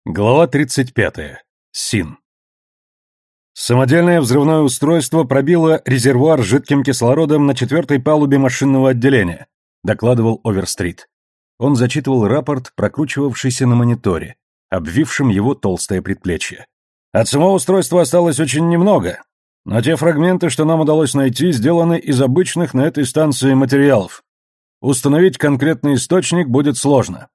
Глава 35. Син. Самодельное взрывное устройство пробило резервуар с жидким кислородом на 4-й палубе машинного отделения, докладывал Оверстрит. Он зачитывал рапорт, прокручивавшийся на мониторе, обвившем его толстое предплечье. От самого устройства осталось очень немного, но те фрагменты, что нам удалось найти, сделаны из обычных на этой станции материалов. Установить конкретный источник будет сложно.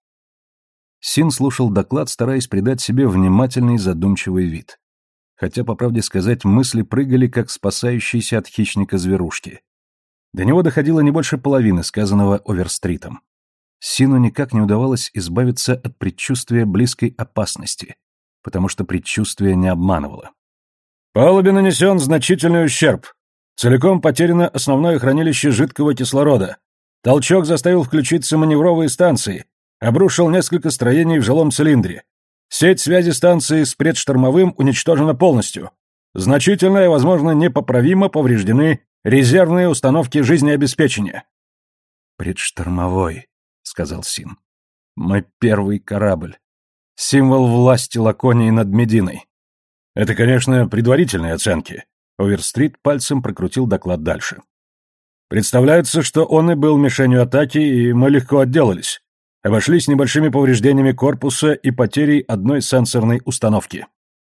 Син слушал доклад, стараясь придать себе внимательный задумчивый вид. Хотя, по правде сказать, мысли прыгали, как спасающиеся от хищника зверушки. До него доходило не больше половины сказанного Оверстритом. Сину никак не удавалось избавиться от предчувствия близкой опасности, потому что предчувствие не обманывало. «Палубе нанесен значительный ущерб. Целиком потеряно основное хранилище жидкого кислорода. Толчок заставил включиться маневровые станции. Обрушил несколько строений в жилом цилиндре. Сеть связи станции с предштормовым уничтожена полностью. Значительно и, возможно, непоправимо повреждены резервные установки жизнеобеспечения». «Предштормовой», — сказал Син. «Мой первый корабль. Символ власти Лаконии над Мединой». «Это, конечно, предварительные оценки». Оверстрит пальцем прокрутил доклад дальше. «Представляется, что он и был мишенью атаки, и мы легко отделались. Обошлись небольшими повреждениями корпуса и потерей одной сенсорной установки».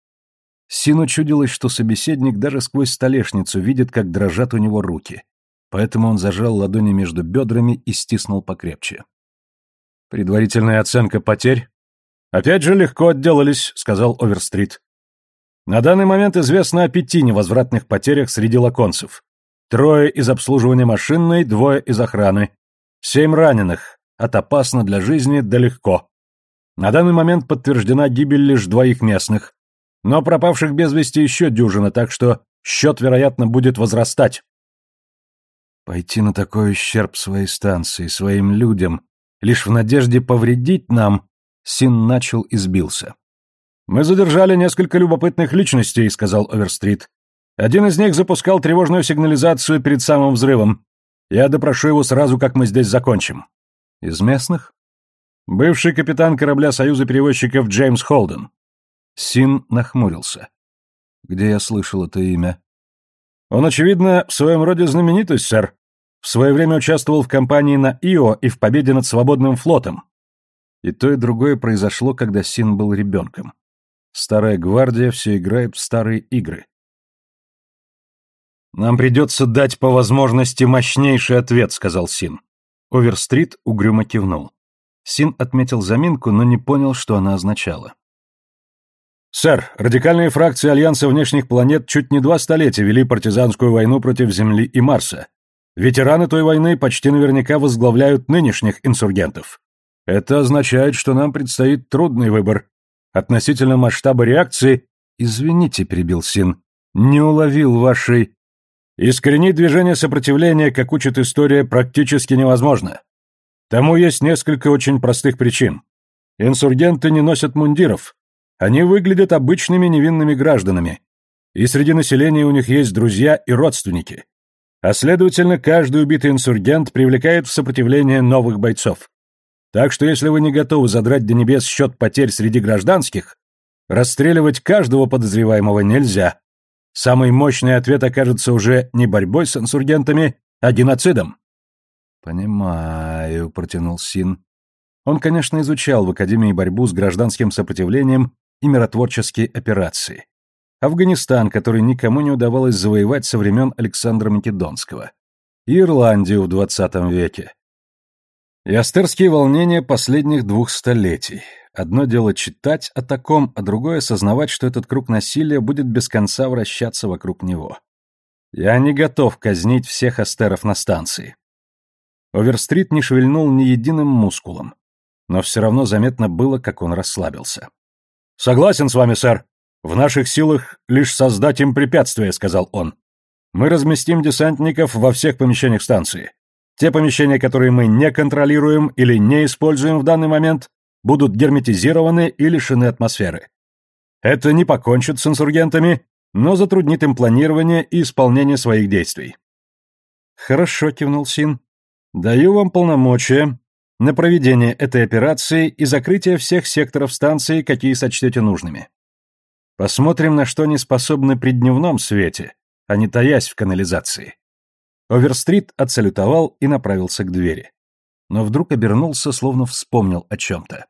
Сину чудилось, что собеседник даже сквозь столешницу видит, как дрожат у него руки, поэтому он зажал ладони между бедрами и стиснул покрепче. «Предварительная оценка потерь?» «Опять же легко отделались», — сказал Оверстрит. «На данный момент известно о 5 невозвратных потерях среди лаконцев. 3 из обслуживания машинной, 2 из охраны. 7 раненых. От опасно для жизни до легко. На данный момент подтверждена гибель лишь 2 местных, но пропавших без вести еще дюжина, так что счет, вероятно, будет возрастать». «Пойти на такой ущерб своей станции, своим людям, лишь в надежде повредить нам», Син начал и сбился. «Мы задержали несколько любопытных личностей», — сказал Оверстрит. «Один из них запускал тревожную сигнализацию перед самым взрывом. Я допрошу его сразу, как мы здесь закончим». «Из местных?» «Бывший капитан корабля Союза перевозчиков Джеймс Холден». Син нахмурился. «Где я слышал это имя?» «Он, очевидно, в своем роде знаменитость, сэр. В свое время участвовал в кампании на Ио и в победе над свободным флотом». И то, и другое произошло, когда Син был ребенком. Старая гвардия все играет в старые игры. «Нам придется дать по возможности мощнейший ответ», — сказал Син. Оверстрит угрюмо кивнул. Син отметил заминку, но не понял, что она означала. «Сэр, радикальные фракции Альянса внешних планет чуть не 2 столетия вели партизанскую войну против Земли и Марса. Ветераны той войны почти наверняка возглавляют нынешних инсургентов. Это означает, что нам предстоит трудный выбор. Относительно масштаба реакции...» «Извините», — перебил Син, — «не уловил вашей...» «Искоренить движение сопротивления, как учит история, практически невозможно. Тому есть несколько очень простых причин. Инсургенты не носят мундиров. Они выглядят обычными невинными гражданами. И среди населения у них есть друзья и родственники. А следовательно, каждый убитый инсургент привлекает в сопротивление новых бойцов. Так что если вы не готовы задрать до небес счет потерь среди гражданских, расстреливать каждого подозреваемого нельзя. Самый мощный ответ окажется уже не борьбой с инсургентами, а геноцидом». «Понимаю», — протянул Син. Он, конечно, изучал в Академии борьбу с гражданским сопротивлением и миротворческие операции. Афганистан, который никому не удавалось завоевать со времен Александра Македонского. И Ирландию в 20 веке. И астерские волнения последних 2 столетий. Одно дело читать о таком, а другое осознавать, что этот круг насилия будет без конца вращаться вокруг него. Я не готов казнить всех астеров на станции. Оверстрит не шевельнул ни единым мускулом, но все равно заметно было, как он расслабился. «Согласен с вами, сэр. В наших силах лишь создать им препятствие», — сказал он. «Мы разместим десантников во всех помещениях станции. Те помещения, которые мы не контролируем или не используем в данный момент, будут герметизированы и лишены атмосферы. Это не покончит с инсургентами, но затруднит им планирование и исполнение своих действий». «Хорошо», — кивнул Син. «Даю вам полномочия. на проведение этой операции и закрытие всех секторов станции, какие сочтете нужными. Посмотрим, на что они способны при дневном свете, а не таясь в канализации». Оверстрит отсалютовал и направился к двери. Но вдруг обернулся, словно вспомнил о чем-то.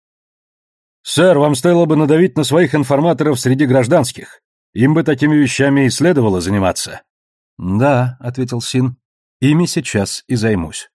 «Сэр, вам стоило бы надавить на своих информаторов среди гражданских. Им бы такими вещами и следовало заниматься». «Да», — ответил Син, — «ими сейчас и займусь».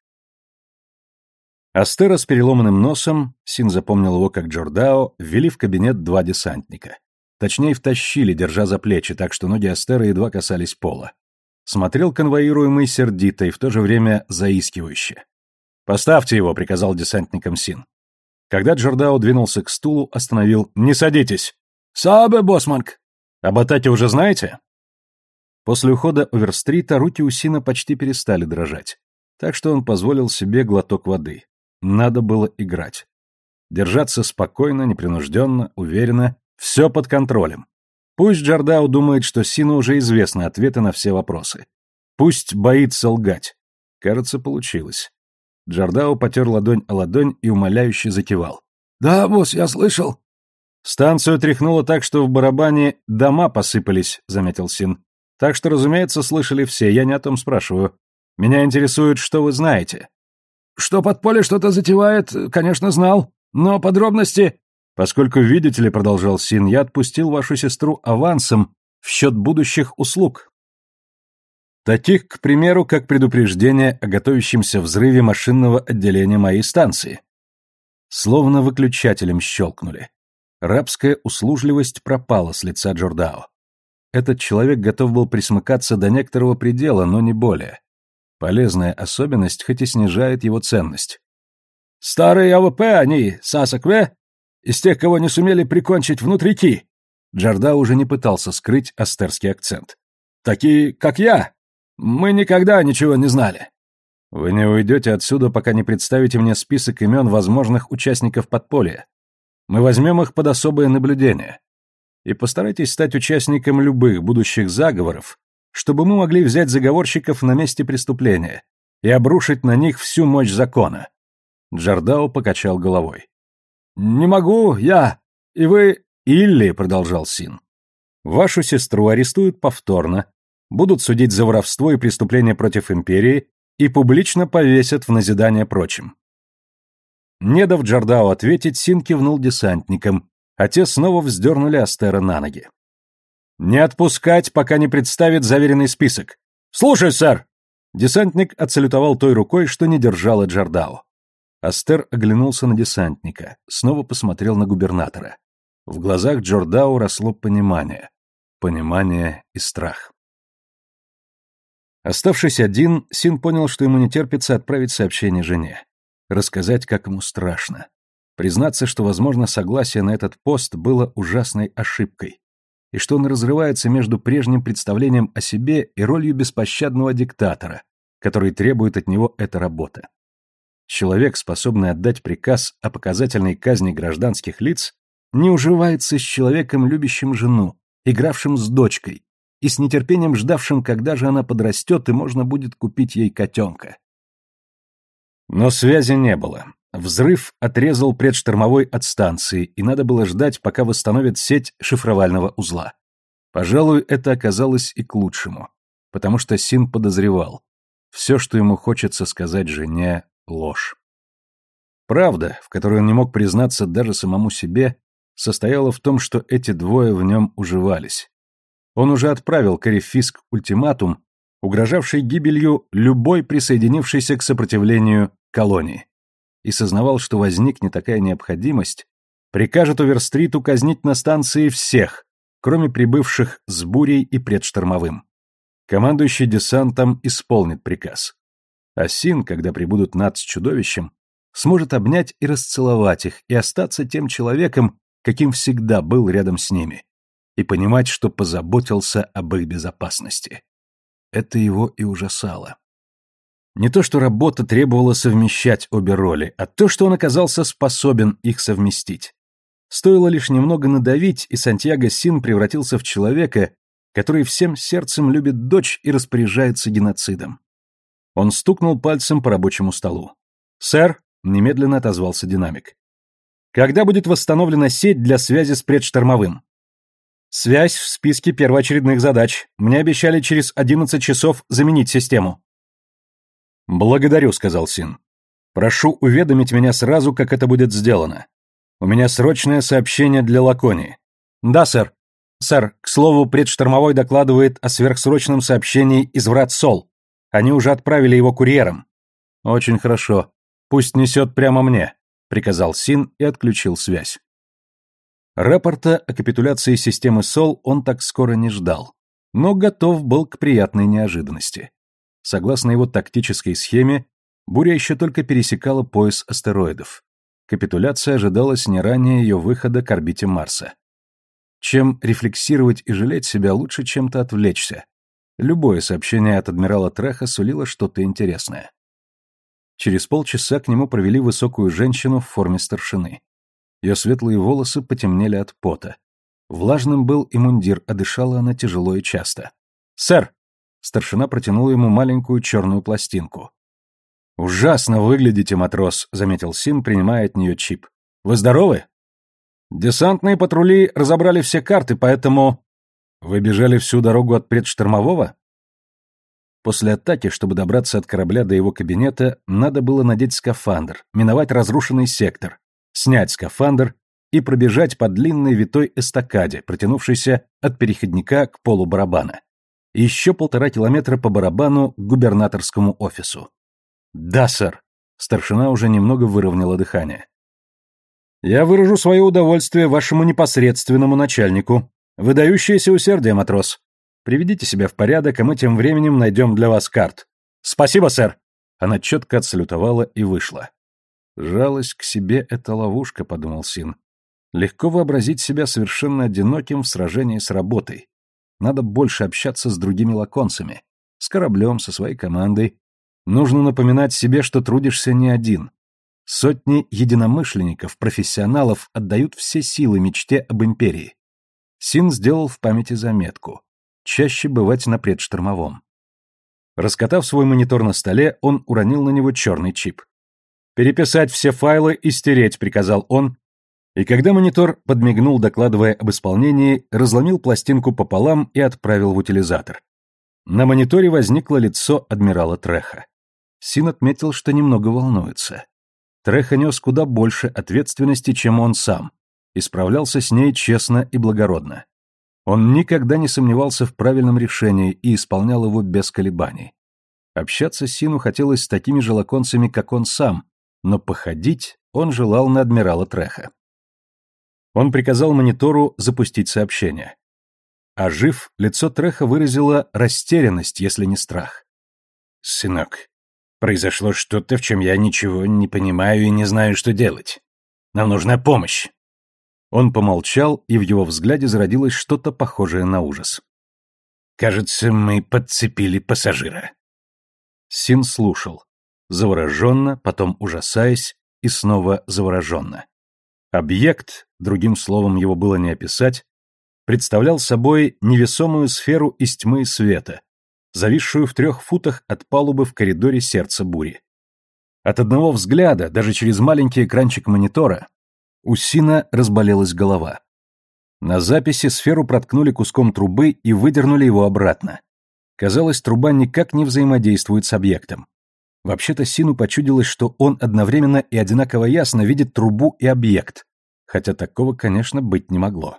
Астера с переломанным носом, Син запомнил его как Джордао, ввели в кабинет два десантника. Точнее, втащили, держа за плечи, так что ноги Астеры едва касались пола. Смотрел конвоируемый сердито и в то же время заискивающе. «Поставьте его», — приказал десантникам Син. Когда Джордао двинулся к стулу, остановил: «Не садитесь!» «Сабе, боссманг!» «Об атаке уже знаете?» После ухода Оверстрита руки у Сина почти перестали дрожать, так что он позволил себе глоток воды. Надо было играть. Держаться спокойно, непринужденно, уверенно, все под контролем. Пусть Джордао думает, что Сину уже известны ответы на все вопросы. Пусть боится лгать. Кажется, получилось. Джордао потер ладонь о ладонь и умоляюще закивал. «Да, босс, я слышал». «Станцию тряхнуло так, что в барабане дома посыпались», — заметил Син. «Так что, разумеется, слышали все, я не о том спрашиваю. Меня интересует, что вы знаете». «Что подполье что-то затевает, конечно, знал, но подробности...» «Поскольку, видите ли, — продолжал Син, — я отпустил вашу сестру авансом в счет будущих услуг. Таких, к примеру, как предупреждение о готовящемся взрыве машинного отделения моей станции». Словно выключателем щелкнули. Рабская услужливость пропала с лица Джордао. Этот человек готов был присмыкаться до некоторого предела, но не более. Полезная особенность, хоть и снижает его ценность. «Старые АВП, они, Сасакве, из тех, кого не сумели прикончить внутрики». Джордао уже не пытался скрыть астерский акцент. «Такие, как я. Мы никогда ничего не знали». «Вы не уйдете отсюда, пока не представите мне список имен возможных участников подполья. Мы возьмем их под особое наблюдение. И постарайтесь стать участником любых будущих заговоров, чтобы мы могли взять заговорщиков на месте преступления и обрушить на них всю мощь закона». Джордао покачал головой. «Не могу, я... И вы...» «Илли», — продолжал Син, — «вашу сестру арестуют повторно, будут судить за воровство и преступления против империи и публично повесят в назидание прочим». Не дав Джордао ответить, Син кивнул десантникам, а те снова вздернули Астера на ноги. «Не отпускать, пока не представит заверенный список». «Слушаюсь, сэр!» Десантник отсалютовал той рукой, что не держала Джордао. Астер оглянулся на десантника, снова посмотрел на губернатора. В глазах Джордао росло понимание. Понимание и страх. Оставшись один, Син понял, что ему не терпится отправить сообщение жене. Рассказать, как ему страшно. Признаться, что, возможно, согласие на этот пост было ужасной ошибкой. И что он разрывается между прежним представлением о себе и ролью беспощадного диктатора, который требует от него эта работа. Человек, способный отдать приказ о показательной казни гражданских лиц, не уживается с человеком, любящим жену, игравшим с дочкой, и с нетерпением ждавшим, когда же она подрастет, и можно будет купить ей котенка. Но связи не было. Взрыв отрезал предштормовой от станции, и надо было ждать, пока восстановят сеть шифровального узла. Пожалуй, это оказалось и к лучшему, потому что Син подозревал. Все, что ему хочется сказать жене, — ложь. Правда, в которой он не мог признаться даже самому себе, состояла в том, что эти двое в нем уживались. Он уже отправил Кэрри Фиск ультиматум, угрожавший гибелью любой присоединившейся к сопротивлению колонии, и сознавал, что возникнет такая необходимость, прикажет Оверстриту казнить на станции всех, кроме прибывших с бурей и предштормовым. Командующий десантом исполнит приказ. А Син, когда прибудут Над с чудовищем, сможет обнять и расцеловать их и остаться тем человеком, каким всегда был рядом с ними, и понимать, что позаботился об их безопасности. Это его и ужасало. Не то, что работа требовала совмещать обе роли, а то, что он оказался способен их совместить. Стоило лишь немного надавить, и Сантьяго Син превратился в человека, который всем сердцем любит дочь и распоряжается геноцидом. Он стукнул пальцем по рабочему столу. «Сэр, немедленно отозвался динамик. Когда будет восстановлена сеть для связи с предштормовым? Связь в списке первоочередных задач. Мне обещали через 11 часов заменить систему. Благодарю, сказал Син. Прошу уведомить меня сразу, как это будет сделано. У меня срочное сообщение для Лаконии. Да, сэр. Сэр, к слову, предштормовой докладывает о сверхсрочном сообщении из врат Сол. Они уже отправили его курьером. Очень хорошо. Пусть несет прямо мне, приказал Син и отключил связь. Рапорта о капитуляции системы Сол он так скоро не ждал, но готов был к приятной неожиданности. Согласно его тактической схеме, буря еще только пересекала пояс астероидов. Капитуляция ожидалась не ранее ее выхода к орбите Марса. Чем рефлексировать и жалеть себя, лучше чем-то отвлечься. Любое сообщение от адмирала Треха сулило что-то интересное. Через полчаса к нему провели высокую женщину в форме старшины. Ее светлые волосы потемнели от пота. Влажным был и мундир, а дышала она тяжело и часто. «Сэр!» Старшина протянула ему маленькую черную пластинку. «Ужасно выглядите, матрос», — заметил Син, принимая от нее чип. «Вы здоровы?» «Десантные патрули разобрали все карты, поэтому...» «Вы бежали всю дорогу от предштормового?» После атаки, чтобы добраться от корабля до его кабинета, надо было надеть скафандр, миновать разрушенный сектор, снять скафандр и пробежать по длинной витой эстакаде, протянувшейся от переходника к полу барабана. И еще 1,5 километра по барабану к губернаторскому офису. «Да, сэр», — старшина уже немного выровняла дыхание. «Я выражу свое удовольствие вашему непосредственному начальнику. Выдающееся усердие, матрос. Приведите себя в порядок, а мы тем временем найдем для вас карт». «Спасибо, сэр!» Она четко отсалютовала и вышла. «Жалость к себе — это ловушка», — подумал Син. «Легко вообразить себя совершенно одиноким в сражении с работой. Надо больше общаться с другими лаконцами, с кораблем, со своей командой. Нужно напоминать себе, что трудишься не один. Сотни единомышленников, профессионалов отдают все силы мечте об империи». Син сделал в памяти заметку. Чаще бывать на предштормовом. Раскатав свой монитор на столе, он уронил на него черный чип. «Переписать все файлы и стереть», — приказал он, и когда монитор подмигнул, докладывая об исполнении, разломил пластинку пополам и отправил в утилизатор. На мониторе возникло лицо адмирала Треха. Син отметил, что немного волнуется. Треха нес куда больше ответственности, чем он сам, и справлялся с ней честно и благородно. Он никогда не сомневался в правильном решении и исполнял его без колебаний. Общаться Сину хотелось с такими же лаконцами, как он сам, но походить он желал на адмирала Треха. Он приказал монитору запустить сообщение. Ожив, лицо Треха выразило растерянность, если не страх. «Сынок, произошло что-то, в чем я ничего не понимаю и не знаю, что делать. Нам нужна помощь». Он помолчал, и в его взгляде зародилось что-то похожее на ужас. «Кажется, мы подцепили пассажира». Син слушал, завороженно, потом ужасаясь и снова завороженно. Объект, другим словом его было не описать, представлял собой невесомую сферу из тьмы и света, зависшую в 3 футах от палубы в коридоре сердца бури. От одного взгляда, даже через маленький экранчик монитора, у Сина разболелась голова. На записи сферу проткнули куском трубы и выдернули его обратно. Казалось, труба никак не взаимодействует с объектом. Вообще-то Сину почудилось, что он одновременно и одинаково ясно видит трубу и объект, хотя такого, конечно, быть не могло.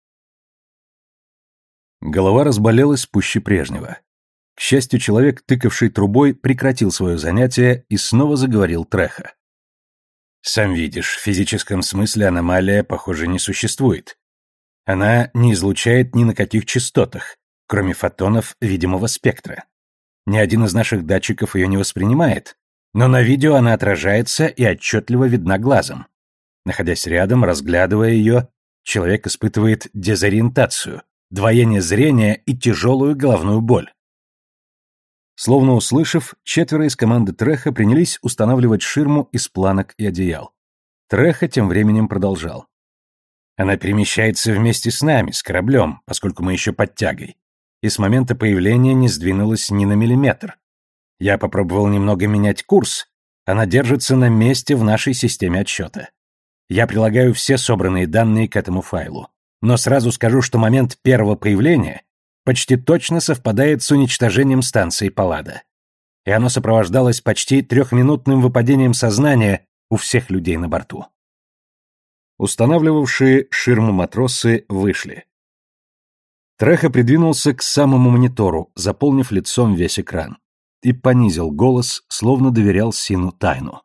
Голова разболелась пуще прежнего. К счастью, человек, тыкавший трубой, прекратил свое занятие и снова заговорил Треха. «Сам видишь, в физическом смысле аномалия, похоже, не существует. Она не излучает ни на каких частотах, кроме фотонов видимого спектра. Ни один из наших датчиков ее не воспринимает, но на видео она отражается и отчетливо видна глазом. Находясь рядом, разглядывая ее, человек испытывает дезориентацию, двоение зрения и тяжелую головную боль». Словно услышав, 4 из команды Треха принялись устанавливать ширму из планок и одеял. Треха тем временем продолжал. «Она перемещается вместе с нами, с кораблем, поскольку мы еще под тягой, и с момента появления не сдвинулась ни на миллиметр. Я попробовал немного менять курс, Она держится на месте в нашей системе отсчета. Я прилагаю все собранные данные к этому файлу. Но сразу скажу, что момент первого появления почти точно совпадает с уничтожением станции Паллада. И оно сопровождалось почти 3-минутным выпадением сознания у всех людей на борту. Устанавливавшие ширму матросы вышли. Треха придвинулся к самому монитору, заполнив лицом весь экран, и понизил голос, словно доверял Сину тайну.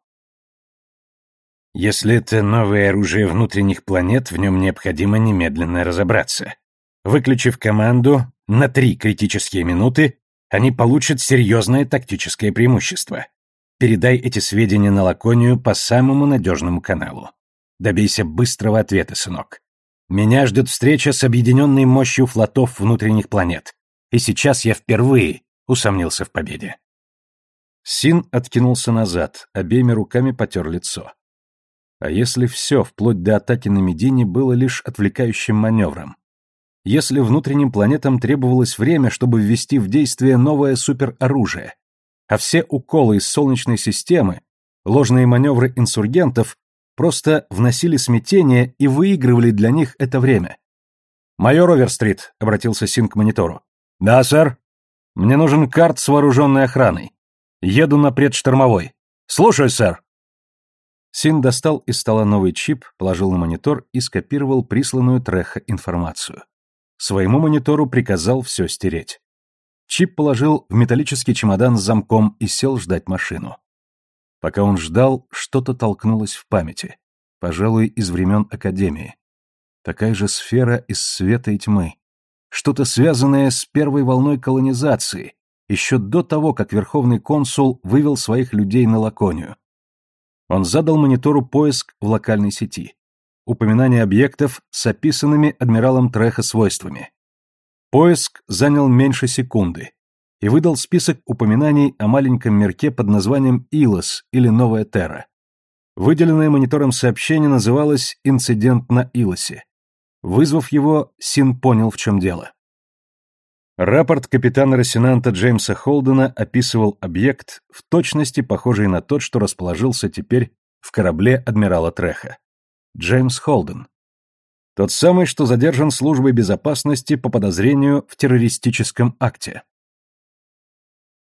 Если это новое оружие внутренних планет, в нем необходимо немедленно разобраться. Выключив команду на 3 критические минуты, они получат серьезное тактическое преимущество. Передай эти сведения на Лаконию по самому надежному каналу. Добейся быстрого ответа, сынок. Меня ждет встреча с объединенной мощью флотов внутренних планет. И сейчас я впервые усомнился в победе. Син откинулся назад, обеими руками потер лицо. А если все, вплоть до атаки на Медине, было лишь отвлекающим маневром? Если внутренним планетам требовалось время, чтобы ввести в действие новое супероружие, а все уколы из Солнечной системы, ложные маневры инсургентов просто вносили смятение и выигрывали для них это время. «Майор Оверстрит», — обратился Син к монитору. «Да, сэр. Мне нужен карт с вооруженной охраной. Еду на предштормовой. Слушаю, сэр». Син достал из стола новый чип, положил на монитор и скопировал присланную Треха информацию. Своему монитору приказал все стереть. Чип положил в металлический чемодан с замком и сел ждать машину. Пока он ждал, что-то толкнулось в памяти. Пожалуй, из времен Академии. Такая же сфера из света и тьмы. Что-то связанное с первой волной колонизации, еще до того, как Верховный консул вывел своих людей на Лаконию. Он задал монитору поиск в локальной сети. Упоминание объектов с описанными адмиралом Треха свойствами. Поиск занял меньше секунды и выдал список упоминаний о маленьком мирке под названием Илос или Новая Терра. Выделенное монитором сообщение называлось «Инцидент на Илосе». Вызвав его, Син понял, в чем дело. Рапорт капитана-росинанта Джеймса Холдена описывал объект, в точности похожий на тот, что расположился теперь в корабле адмирала Треха. Джеймс Холден. Тот самый, что задержан службой безопасности по подозрению в террористическом акте.